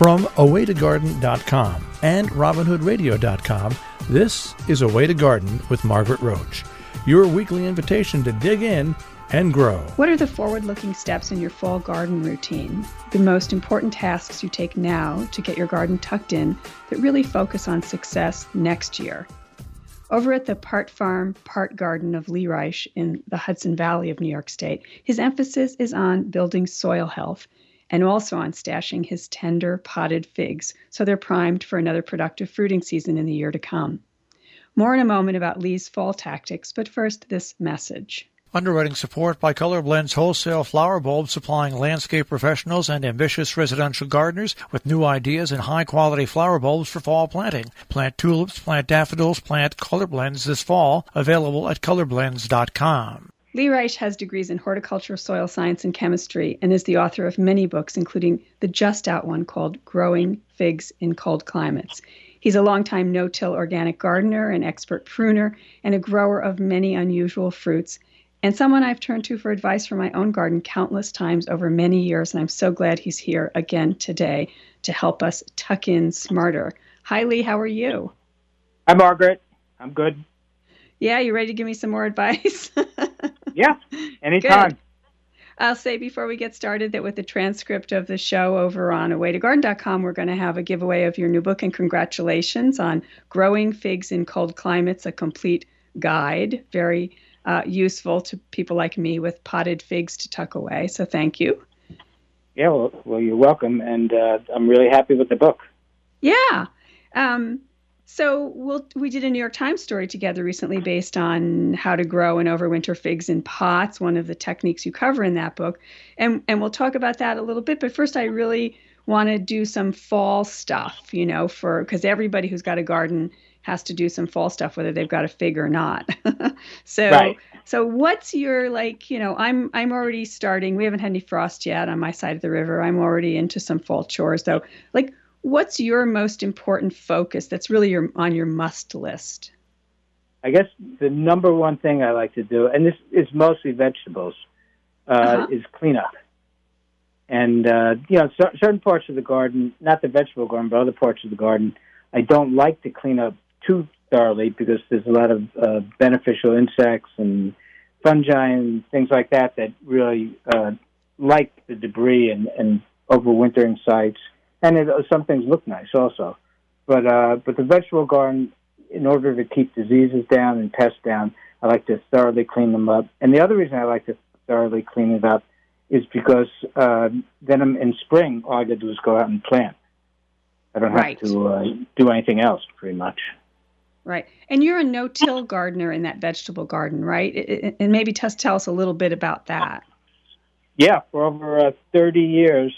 From awaytogarden.com and robinhoodradio.com, this is A Way to Garden with Margaret Roach, your weekly invitation to dig in and grow. What are the forward-looking steps in your fall garden routine? The most important tasks you take now to get your garden tucked in that really focus on success next year. Over at the Part Farm, Part Garden of Lee Reich in the Hudson Valley of New York State, his emphasis is on building soil health and also on stashing his tender potted figs so they're primed for another productive fruiting season in the year to come. More in a moment about Lee's fall tactics, but first this message. Underwriting support by Colorblend's wholesale flower bulbs, supplying landscape professionals and ambitious residential gardeners with new ideas and high-quality flower bulbs for fall planting. Plant tulips, plant daffodils, plant Colorblends this fall. Available at colorblends.com. Lee Reich has degrees in horticulture, soil science, and chemistry, and is the author of many books, including the just-out one called Growing Figs in Cold Climates. He's a longtime no-till organic gardener, an expert pruner, and a grower of many unusual fruits, and someone I've turned to for advice for my own garden countless times over many years, and I'm so glad he's here again today to help us tuck in smarter. Hi, Lee. How are you? Hi, Margaret. I'm good. Yeah, you ready to give me some more advice? Yeah, anytime. Good. I'll say before we get started that with the transcript of the show over on awaytogarden.com, we're going to have a giveaway of your new book, and congratulations on Growing Figs in Cold Climates, a complete guide, very useful to people like me with potted figs to tuck away. So thank you. Yeah, well, you're welcome, and I'm really happy with the book. Yeah. So we did a New York Times story together recently based on how to grow and overwinter figs in pots, one of the techniques you cover in that book. And we'll talk about that a little bit. But first, I really want to do some fall stuff, because everybody who's got a garden has to do some fall stuff, whether they've got a fig or not. Right. So what's your, I'm already starting. We haven't had any frost yet on my side of the river. I'm already into some fall chores, though. What's your most important focus that's really on your must list? I guess the number one thing I like to do, and this is mostly vegetables, is cleanup. And, certain parts of the garden, not the vegetable garden, but other parts of the garden, I don't like to clean up too thoroughly because there's a lot of beneficial insects and fungi and things like that really like the debris and overwintering sites. And some things look nice also. But the vegetable garden, in order to keep diseases down and pests down, I like to thoroughly clean them up. And the other reason I like to thoroughly clean it up is because then in spring, all I got to do is go out and plant. I don't have to do anything else, pretty much. Right. And you're a no-till gardener in that vegetable garden, right? And maybe tell us a little bit about that. Yeah, for over 30 years,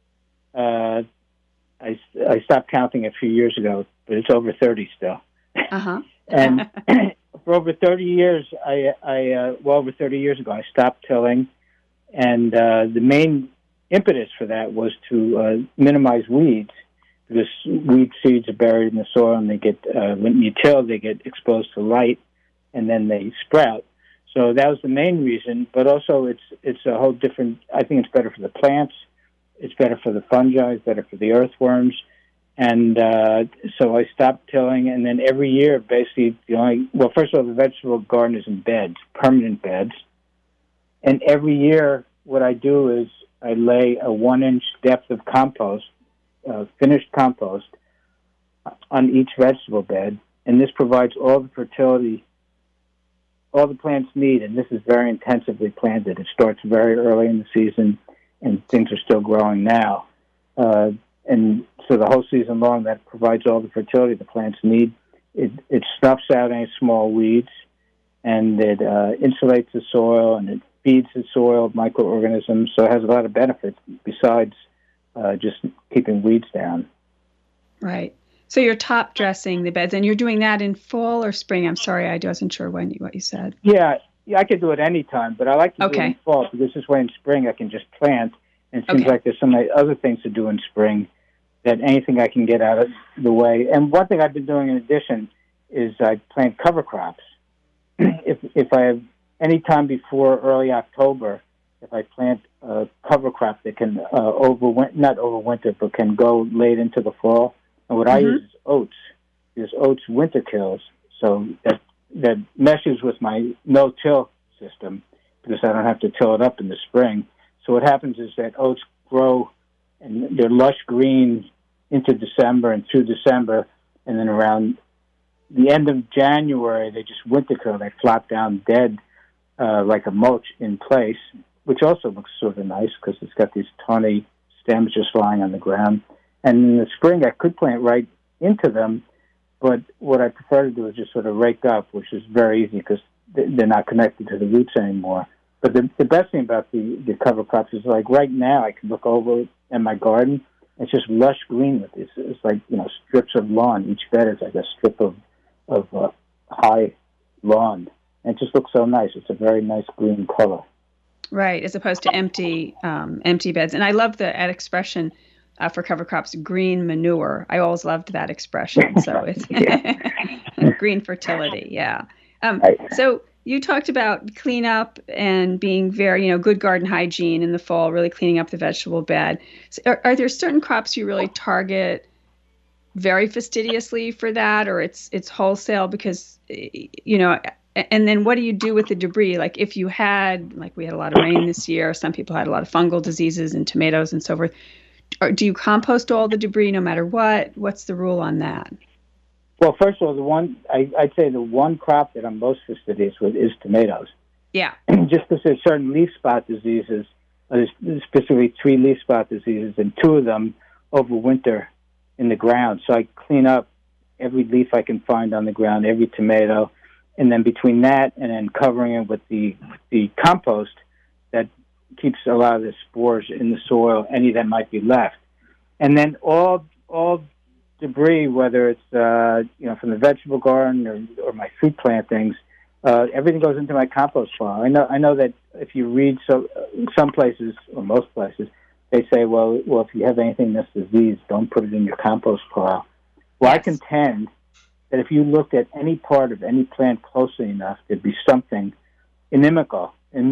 I stopped counting a few years ago, but it's over 30 still. Uh-huh. And for over 30 years, over 30 years ago, I stopped tilling, and the main impetus for that was to minimize weeds, because weed seeds are buried in the soil, and they get when you till, they get exposed to light, and then they sprout. So that was the main reason, but also it's a whole different. I think it's better for the plants. It's better for the fungi, it's better for the earthworms. And so I stopped tilling, and then every year, basically, first of all, the vegetable garden is in beds, permanent beds. And every year, what I do is I lay a 1-inch depth of compost, finished compost, on each vegetable bed. And this provides all the fertility all the plants need, and this is very intensively planted. It starts very early in the season, and things are still growing now. And so the whole season long, that provides all the fertility the plants need. It snuffs out any small weeds, and it insulates the soil, and it feeds the soil microorganisms. So it has a lot of benefits besides just keeping weeds down. Right. So you're top dressing the beds, and you're doing that in fall or spring? I'm sorry, I wasn't sure what you said. Yeah, I could do it any time, but I like to do it in fall because this way in spring I can just plant, and it seems like there's so many other things to do in spring that anything I can get out of the way. And one thing I've been doing in addition is I plant cover crops. If I have any time before early October, if I plant cover crop that can not overwinter, but can go late into the fall. And what I use is oats. Because oats winter kills, so that meshes with my no-till system because I don't have to till it up in the spring. So what happens is that oats grow and they're lush green into December and through December, and then around the end of January they just winter kill. They flop down dead like a mulch in place, which also looks sort of nice because it's got these tawny stems just lying on the ground. And in the spring I could plant right into them, but what I prefer to do is just sort of rake up, which is very easy because they're not connected to the roots anymore. But the best thing about the cover crops is, like, right now I can look over in my garden. It's just lush green with this. It's like, strips of lawn. Each bed is like a strip of high lawn. And it just looks so nice. It's a very nice green color. Right, as opposed to empty beds. And I love that expression for cover crops, green manure. I always loved that expression. So it's green fertility. Yeah. So you talked about cleanup and being very, good garden hygiene in the fall, really cleaning up the vegetable bed. So are there certain crops you really target very fastidiously for that, or it's wholesale because, and then what do you do with the debris? Like if you had, like we had a lot of rain this year, some people had a lot of fungal diseases in tomatoes and so forth. Or do you compost all the debris no matter what? What's the rule on that? Well, first of all, I'd say the one crop that I'm most fastidious with is tomatoes. Yeah. Just because there's certain leaf spot diseases, there's specifically 3 leaf spot diseases, and 2 of them overwinter in the ground. So I clean up every leaf I can find on the ground, every tomato, and then between that and then covering it with the compost that keeps a lot of the spores in the soil, any that might be left. And then all debris, whether it's from the vegetable garden or my fruit plantings, everything goes into my compost pile. I know that if you read some places or most places, they say, well, if you have anything that's diseased, don't put it in your compost pile. Well, yes. I contend that if you looked at any part of any plant closely enough, there'd be something inimicable in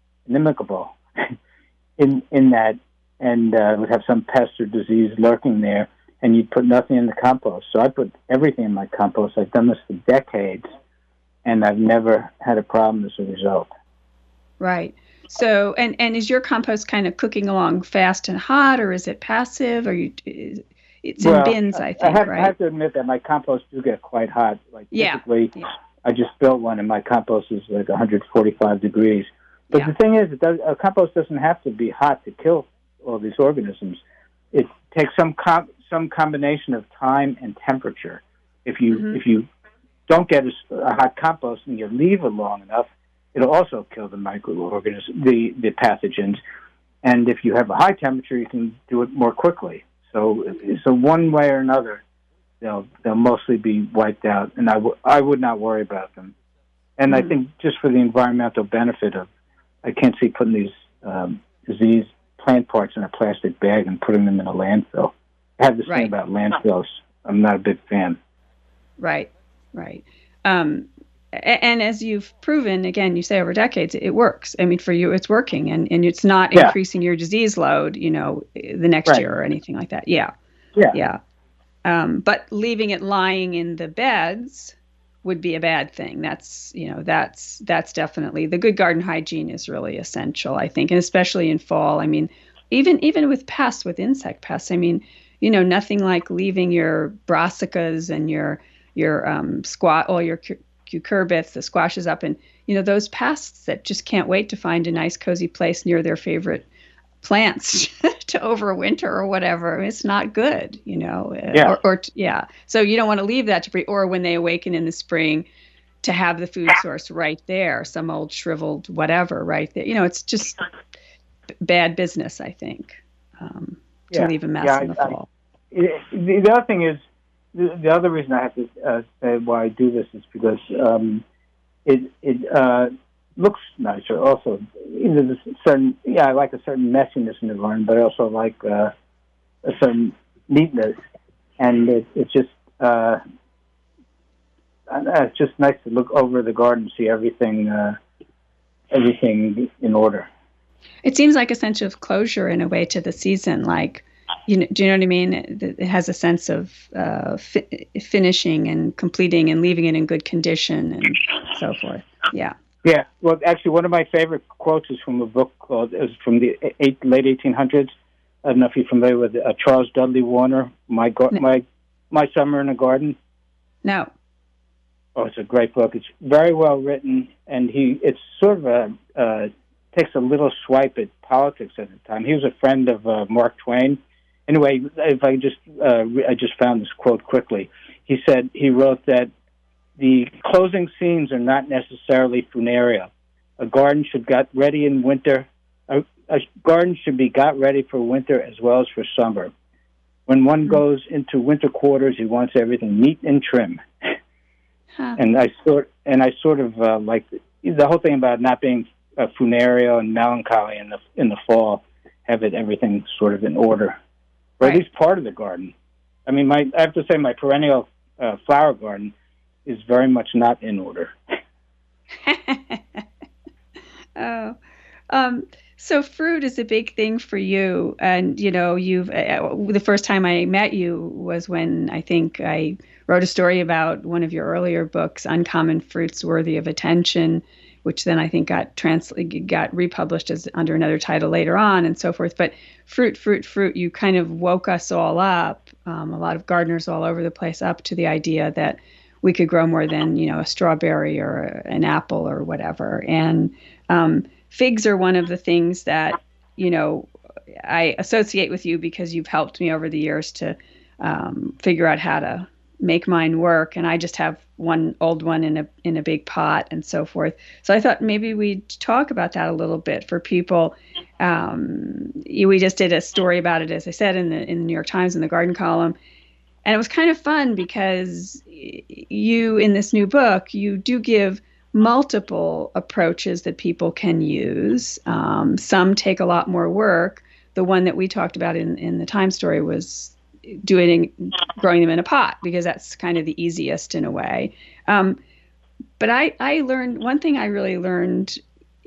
that, and would have some pest or disease lurking there, and you'd put nothing in the compost. So I put everything in my compost. I've done this for decades, and I've never had a problem as a result. Right. So, and is your compost kind of cooking along fast and hot, or is it passive? Or it's in bins, I think, right? I have to admit that my compost do get quite hot. Like typically, I just built one, and my compost is like 145 degrees. But the thing is, a compost doesn't have to be hot to kill all these organisms. It takes some combination of time and temperature. If you don't get a hot compost and you leave it long enough, it'll also kill the microorganisms, the pathogens. And if you have a high temperature, you can do it more quickly. So one way or another, they'll mostly be wiped out, and I would not worry about them. And I think just for the environmental benefit of, I can't see putting these diseased plant parts in a plastic bag and putting them in a landfill. I have this thing about landfills. I'm not a big fan. Right. And as you've proven, again, you say over decades, it works. I mean, for you, it's working, and it's not increasing your disease load, the next year or anything like that. Yeah. But leaving it lying in the beds would be a bad thing. That's definitely, the good garden hygiene is really essential, I think, and especially in fall. I mean, even with pests, with insect pests, I mean, nothing like leaving your brassicas and your all your cucurbits, the squashes up, and those pests that just can't wait to find a nice cozy place near their favorite plants to overwinter or whatever. It's not good, So you don't want to leave that debris, or when they awaken in the spring, to have the food source right there, some old shriveled whatever right there. It's just bad business, I think, to leave a mess in the fall. The other thing is, the other reason I have to say why I do this is because it looks nicer. Also, there's I like a certain messiness in the garden, but I also like a certain neatness, and it's just nice to look over the garden and see everything in order. It seems like a sense of closure in a way to the season. Like, do you know what I mean? It has a sense of finishing and completing and leaving it in good condition and so forth. Yeah. Yeah. Well, actually, one of my favorite quotes is from a book is from the late 1800s. I don't know if you're familiar with Charles Dudley Warner, My Summer in a Garden. No. Oh, it's a great book. It's very well written, and it's sort of takes a little swipe at politics at the time. He was a friend of Mark Twain. Anyway, if I just found this quote quickly. He wrote that the closing scenes are not necessarily funereal. A garden should got ready in winter. A garden should be got ready for winter as well as for summer. When one goes into winter quarters, he wants everything neat and trim. Huh. And I sort of like the whole thing about not being funereal and melancholy in the fall. Have everything sort of in order, or at least part of the garden. I mean, I have to say my perennial flower garden is very much not in order. So fruit is a big thing for you, and you've the first time I met you was when I think I wrote a story about one of your earlier books, Uncommon Fruits Worthy of Attention, which then I think got republished as under another title later on and so forth. But fruit, you kind of woke us all up, a lot of gardeners all over the place, up to the idea that we could grow more than, a strawberry or an apple or whatever. And figs are one of the things that, I associate with you because you've helped me over the years to figure out how to make mine work. And I just have one old one in a big pot and so forth. So I thought maybe we'd talk about that a little bit for people. We just did a story about it, as I said, in the New York Times in the garden column. And it was kind of fun because you, in this new book, you do give multiple approaches that people can use. Some take a lot more work. The one that we talked about in the Time story was growing them in a pot, because that's kind of the easiest in a way. But I learned, one thing I really learned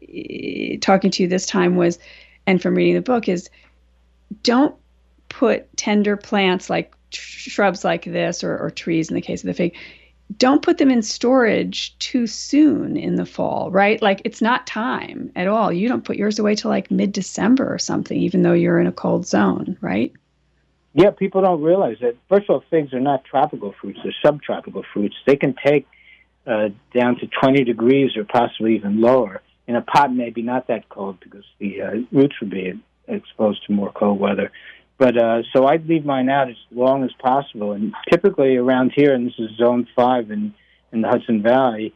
talking to you this time was, and from reading the book, is don't put tender plants like shrubs like this or trees in the case of the fig, don't put them in storage too soon in the fall, right? Like, it's not time at all. You don't put yours away till like mid-December or something, even though you're in a cold zone, right? Yeah, people don't realize that. First of all, figs are not tropical fruits. They're subtropical fruits. They can take down to 20 degrees or possibly even lower. In a pot, maybe not that cold because the roots would be exposed to more cold weather. But so I'd leave mine out as long as possible. And typically around here, and this is Zone 5 in the Hudson Valley,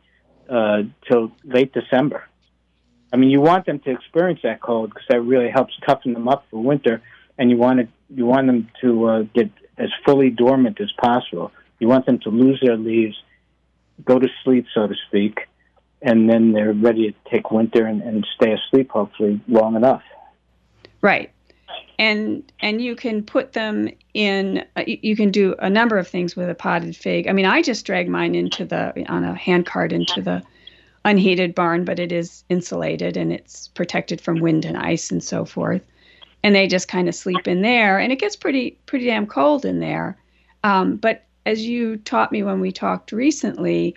till late December. I mean, you want them to experience that cold because that really helps toughen them up for winter. And you want them to get as fully dormant as possible. You want them to lose their leaves, go to sleep, so to speak, and then they're ready to take winter and stay asleep, hopefully, long enough. Right. And you can put them in, you can do a number of things with a potted fig. I mean, I just drag mine on a hand cart into the unheated barn, but it is insulated and it's protected from wind and ice and so forth. And they just kind of sleep in there, and it gets pretty damn cold in there. But as you taught me when we talked recently,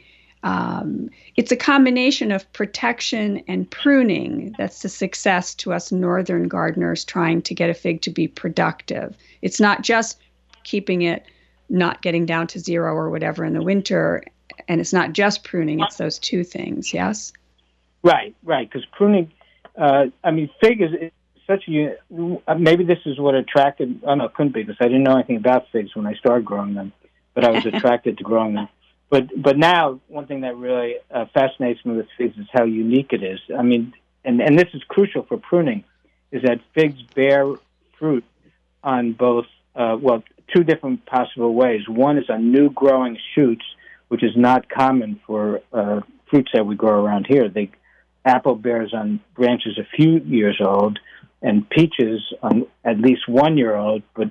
it's a combination of protection and pruning that's the success to us northern gardeners trying to get a fig to be productive. It's not just keeping it not getting down to zero or whatever in the winter, and it's not just pruning, it's those two things, yes? Right, because pruning, fig is such a, maybe this is what attracted, it couldn't be because I didn't know anything about figs when I started growing them, but I was attracted to growing them. But now, one thing that really fascinates me with figs is how unique it is. I mean, and this is crucial for pruning, is that figs bear fruit on both, two different possible ways. One is on new growing shoots, which is not common for fruits that we grow around here. Apple bears on branches a few years old, and peaches on at least 1 year old, but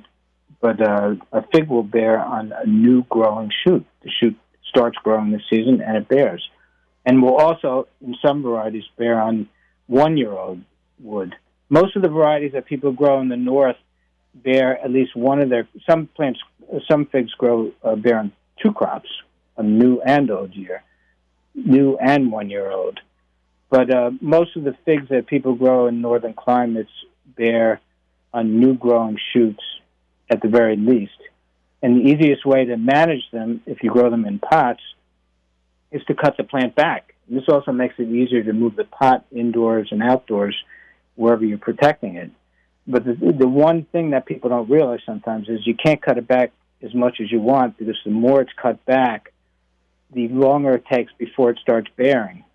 a fig will bear on a new growing shoot. The shoot starts growing this season, and it bears. And will also, in some varieties, bear on 1 year old wood. most of the varieties that people grow in the north bear at least one of their. Some figs bear on two crops, a new and old year, new and 1 year old. But most of the figs that people grow in northern climates bear on new growing shoots at the very least. And the easiest way to manage them, if you grow them in pots, is to cut the plant back. And this also makes it easier to move the pot indoors and outdoors wherever you're protecting it. But the one thing that people don't realize sometimes is you can't cut it back as much as you want, because the more it's cut back, the longer it takes before it starts bearing.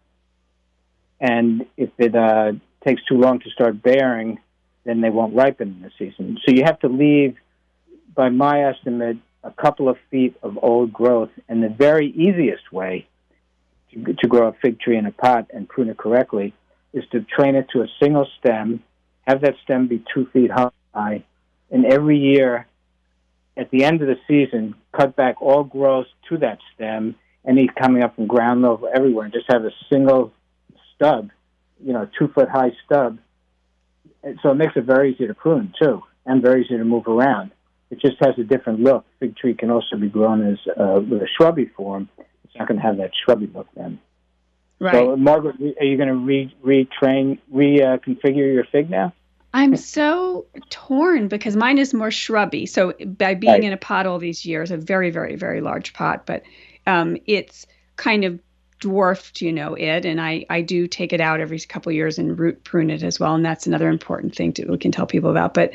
And if it takes too long to start bearing, then they won't ripen in the season. So you have to leave, by my estimate, a couple of feet of old growth. And the very easiest way to grow a fig tree in a pot and prune it correctly is to train it to a single stem, have that stem be 2 feet high, and every year, at the end of the season, cut back all growth to that stem, any coming up from ground level everywhere, and just have a single stub, 2 foot high stub. And so it makes it very easy to prune too, and very easy to move around. It just has a different look. Fig tree can also be grown as with a shrubby form. It's not going to have that shrubby look then. Right. So, Margaret, are you going to reconfigure your fig now? I'm so torn because mine is more shrubby. So by being in a pot all these years, a very, very, very large pot, but it's kind of dwarfed, it, and I do take it out every couple of years and root prune it as well, and that's another important thing we can tell people about. But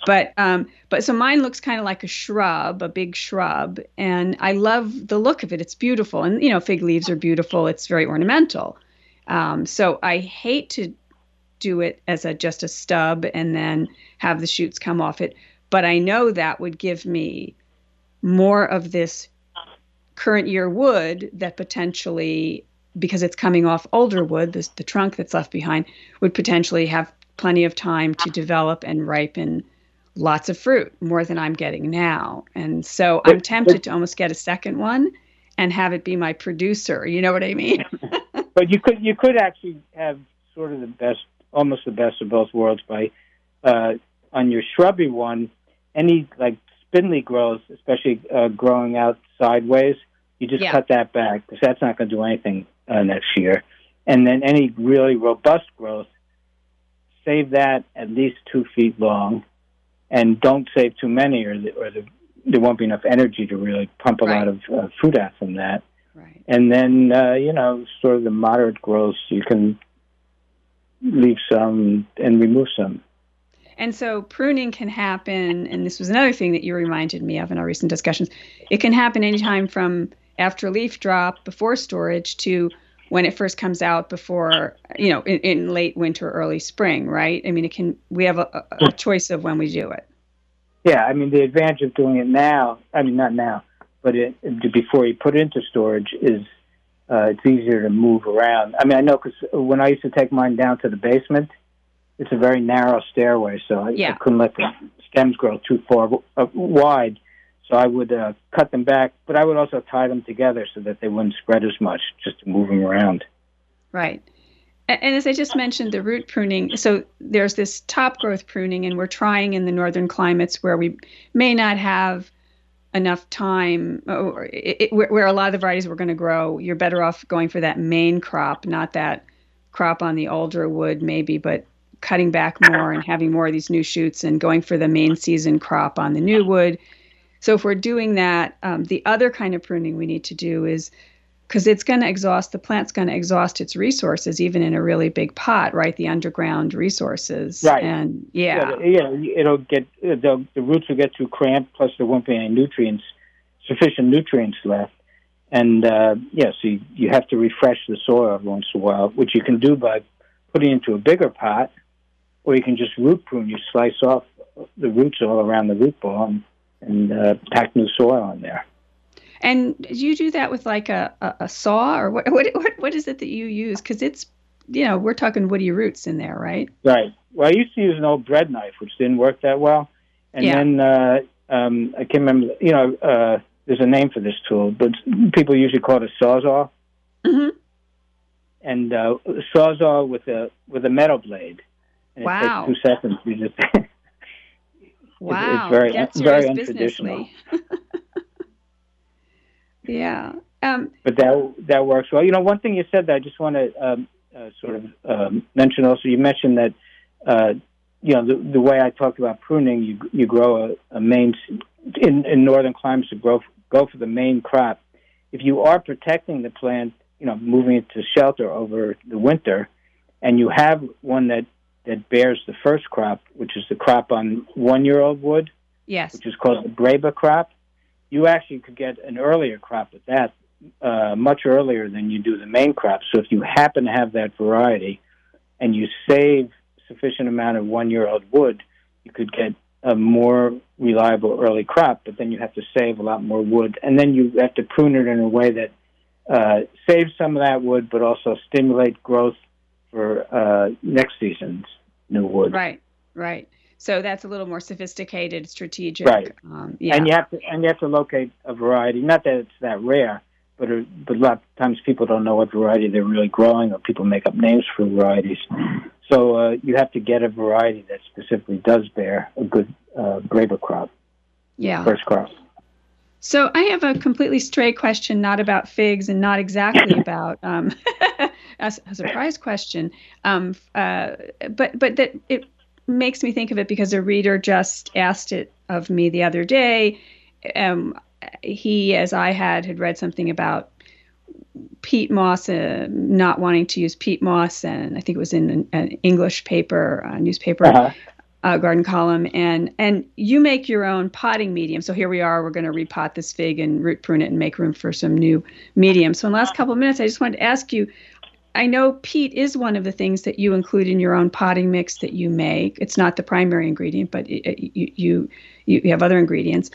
so mine looks kind of like a shrub, a big shrub, and I love the look of it. It's beautiful, and fig leaves are beautiful. It's very ornamental. So I hate to do it as just a stub and then have the shoots come off it, but I know that would give me more of this current year wood that potentially, because it's coming off older wood, the trunk that's left behind would potentially have plenty of time to develop and ripen lots of fruit, more than I'm getting now. And so I'm tempted to almost get a second one and have it be my producer. You know what I mean? But you could actually have sort of almost the best of both worlds by on your shrubby one, any like spindly growth, especially growing out sideways, you just cut that back because that's not going to do anything next year. And then any really robust growth, save that at least 2 feet long, and don't save too many, or there won't be enough energy to really pump a lot of fruit out from that. Right. And then sort of the moderate growth, you can leave some and remove some. And so pruning can happen, and this was another thing that you reminded me of in our recent discussions. It can happen anytime from after leaf drop, before storage, to when it first comes out before, in late winter, early spring, right? I mean, we have a choice of when we do it. Yeah, I mean, the advantage of doing it now, I mean, not now, but before you put it into storage is it's easier to move around. I mean, I know because when I used to take mine down to the basement, it's a very narrow stairway, so I couldn't let the stems grow too far wide. So I would cut them back, but I would also tie them together so that they wouldn't spread as much, just to move them around. Right. And as I just mentioned, the root pruning, so there's this top growth pruning, and we're trying in the northern climates where we may not have enough time, where a lot of the varieties we're going to grow, you're better off going for that main crop, not that crop on the older wood maybe, but cutting back more and having more of these new shoots and going for the main season crop on the new wood. So if we're doing that, the other kind of pruning we need to do is, because the plant's going to exhaust its resources, even in a really big pot, right? The underground resources. Right. And the roots will get too cramped, plus there won't be any sufficient nutrients left. And so you have to refresh the soil every once in a while, which you can do by putting it into a bigger pot, or you can just root prune. You slice off the roots all around the root ball and pack new soil in there. And do you do that with like a saw, or what is it that you use? Because it's, we're talking woody roots in there, right? Right. Well, I used to use an old bread knife, which didn't work that well. And then I can't remember, there's a name for this tool, but people usually call it a sawzall. Mm-hmm. And sawzall with a metal blade. And Wow. It takes 2 seconds. You just Wow. it's very That's very serious untraditional. Yeah. But that works well. One thing you said that I just want to sort of mention also. You mentioned that the way I talked about pruning, you grow a main in northern climates to go for the main crop. If you are protecting the plant, moving it to shelter over the winter, and you have one that bears the first crop, which is the crop on 1-year-old wood, Yes. which is called the Breba crop, you actually could get an earlier crop at that, much earlier than you do the main crop. So if you happen to have that variety and you save sufficient amount of 1-year-old wood, you could get a more reliable early crop, but then you have to save a lot more wood. And then you have to prune it in a way that saves some of that wood, but also stimulate growth for next season's new wood. Right. So that's a little more sophisticated, strategic. Right. Yeah. And you have to locate a variety. Not that it's that rare, but a lot of times people don't know what variety they're really growing, or people make up names for varieties. So you have to get a variety that specifically does bear a good Breba crop. Yeah. First crop. So I have a completely stray question, not about figs and not exactly about a surprise question, but that it makes me think of it because a reader just asked it of me the other day. He, as I had read something about peat moss, not wanting to use peat moss, and I think it was in an English paper, newspaper. Uh-huh. Garden column, and you make your own potting medium. So here we are, we're going to repot this fig and root prune it and make room for some new medium. So in the last couple of minutes, I just wanted to ask you, I know peat is one of the things that you include in your own potting mix that you make. It's not the primary ingredient, but you have other ingredients.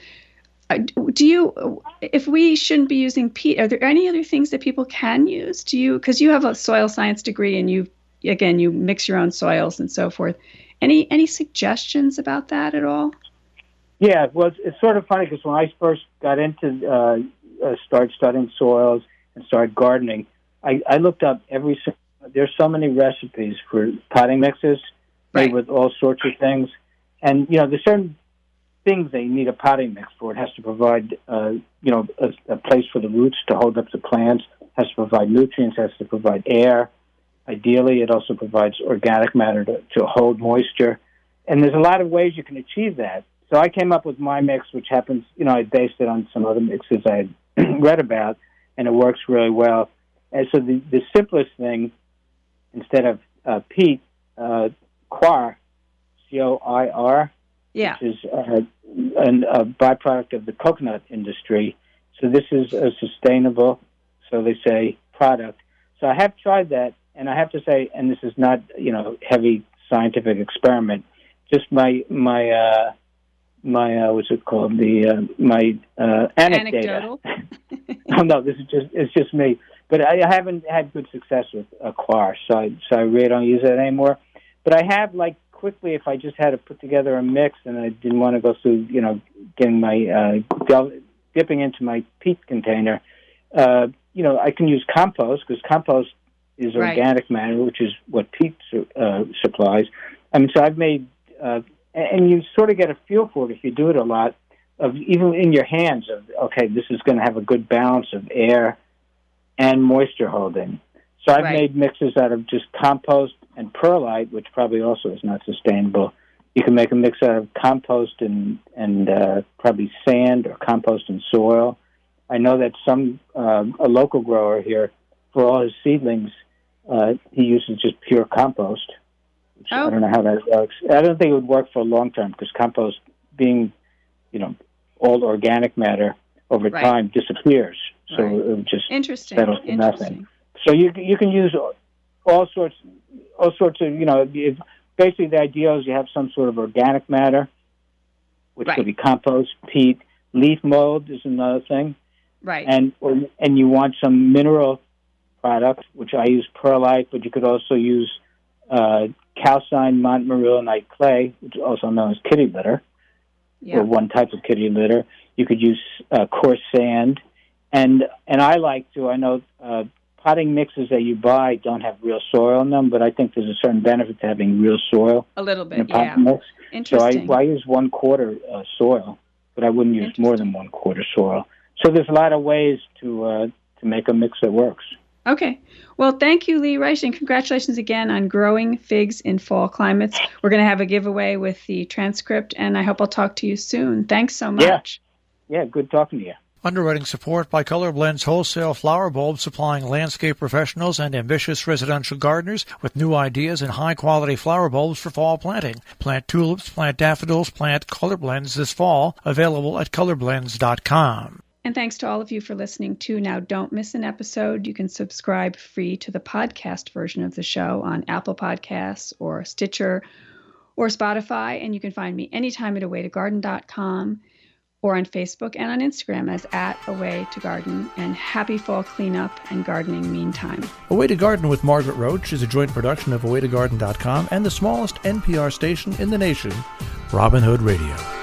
If we shouldn't be using peat, are there any other things that people can use? Because you have a soil science degree and you mix your own soils and so forth. Any suggestions about that at all? Yeah, well, it's sort of funny because when I first got into start studying soils and started gardening, I looked up there's so many recipes for potting mixes made with all sorts of things. And, there's certain things that you need a potting mix for. It has to provide, a place for the roots to hold up the plants, has to provide nutrients, has to provide air. Ideally, it also provides organic matter to hold moisture. And there's a lot of ways you can achieve that. So I came up with my mix, which happens, I based it on some other mixes I had read about, and it works really well. And so the simplest thing, instead of peat, coir, C-O-I-R, which is a byproduct of the coconut industry. So this is a sustainable, so they say, product. So I have tried that. And I have to say, and this is not, heavy scientific experiment, just my what's it called? My anecdotal. Oh no, it's just me. But I haven't had good success with coir, so I really don't use it anymore. But I have, quickly, if I just had to put together a mix and I didn't want to go through, getting my dipping into my peat container, I can use compost, because compost is organic matter, which is what peat supplies. I mean, so I've made, and you sort of get a feel for it if you do it a lot, of even in your hands of, okay, this is going to have a good balance of air and moisture holding. So I've made mixes out of just compost and perlite, which probably also is not sustainable. You can make a mix out of compost and probably sand, or compost and soil. I know that a local grower here, for all his seedlings, he uses just pure compost. I don't know how that works. I don't think it would work for a long term, because compost, being, all organic matter, over time disappears. So it would just settle to nothing. So you can use all sorts of, basically the idea is you have some sort of organic matter, which could be compost, peat, leaf mold is another thing. Right. And you want some mineral product, which I use perlite, but you could also use calcined montmorillonite clay, which is also known as kitty litter, or one type of kitty litter. You could use coarse sand, and I like to. I know potting mixes that you buy don't have real soil in them, but I think there's a certain benefit to having real soil. A little in a bit, potting mix. Interesting. So I use 1/4 soil, but I wouldn't use more than 1/4 soil. So there's a lot of ways to make a mix that works. Okay. Well, thank you, Lee Reich, and congratulations again on growing figs in fall climates. We're going to have a giveaway with the transcript, and I hope I'll talk to you soon. Thanks so much. Yeah, good talking to you. Underwriting support by Color Blends Wholesale Flower Bulbs, supplying landscape professionals and ambitious residential gardeners with new ideas and high-quality flower bulbs for fall planting. Plant tulips, plant daffodils, plant Color Blends this fall. Available at colorblends.com. And thanks to all of you for listening, too. Now, don't miss an episode. You can subscribe free to the podcast version of the show on Apple Podcasts or Stitcher or Spotify. And you can find me anytime at awaytogarden.com. or on Facebook and on Instagram as @awaytogarden. And happy fall cleanup and gardening meantime. A Way to Garden with Margaret Roach is a joint production of awaytogarden.com and the smallest NPR station in the nation, Robin Hood Radio.